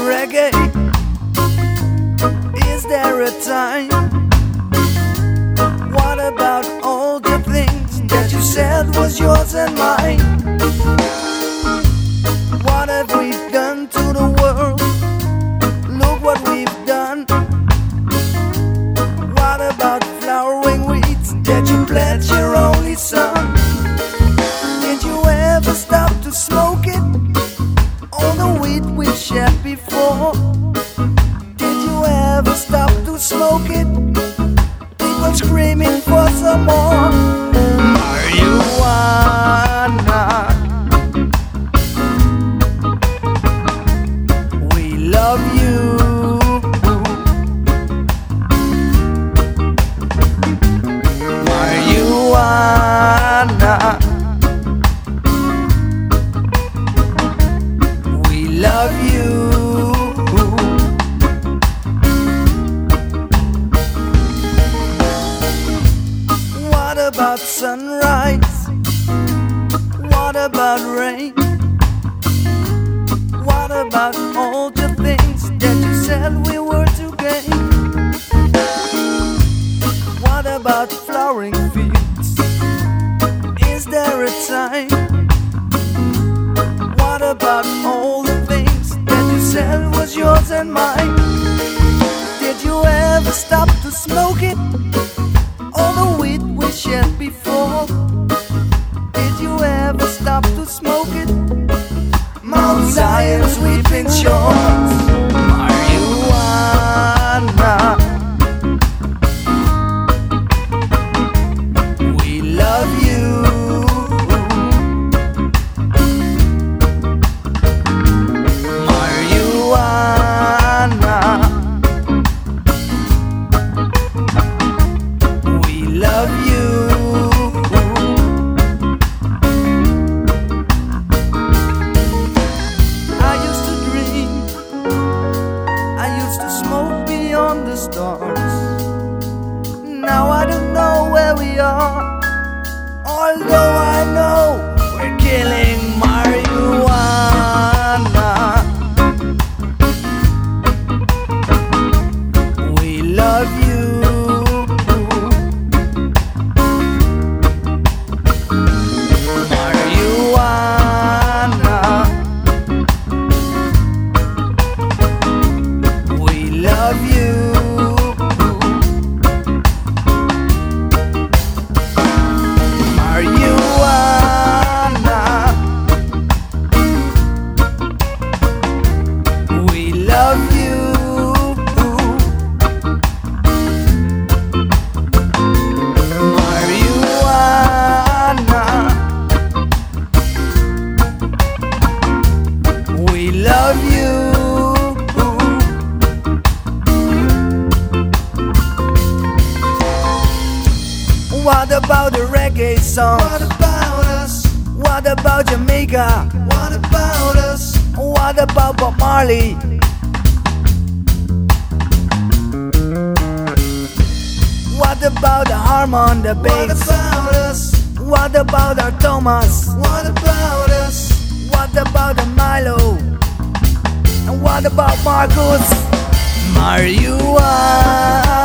reggae? Is there a time? What about all the things that you said was yours and mine? What have we done to the world? Look what we've done. What about flowering weeds that you pledged your only son? Did you ever stop to smoke it? All the weed we shared before. Did you ever stop to smoke it? People screaming for some more marijuana. We love you. Marijuana. We love you. What about sunrise? What about rain? What about all the things that you said we were to gain? What about flowering fields? Is there a time? What about all the things that you said was yours and mine? Did you ever stop to smoke it? All the weed we shared before. Did you ever stop to smoke it? Mount Zion's weeping shores. Marijuana. We love you. Marijuana. We love you. I used to dream, I used to smoke beyond the stars. Now I don't know where we are, although I know we're killing marijuana. We love you. Marijuana. We love you. Marijuana. We love you. Marijuana. We love you. What about the reggae song? What about us? What about Jamaica? What about us? What about Bob Marley? What about the harmon, the bass? What about us? What about our Thomas? What about us? What about the Milo? And what about Marcus? Marijuana.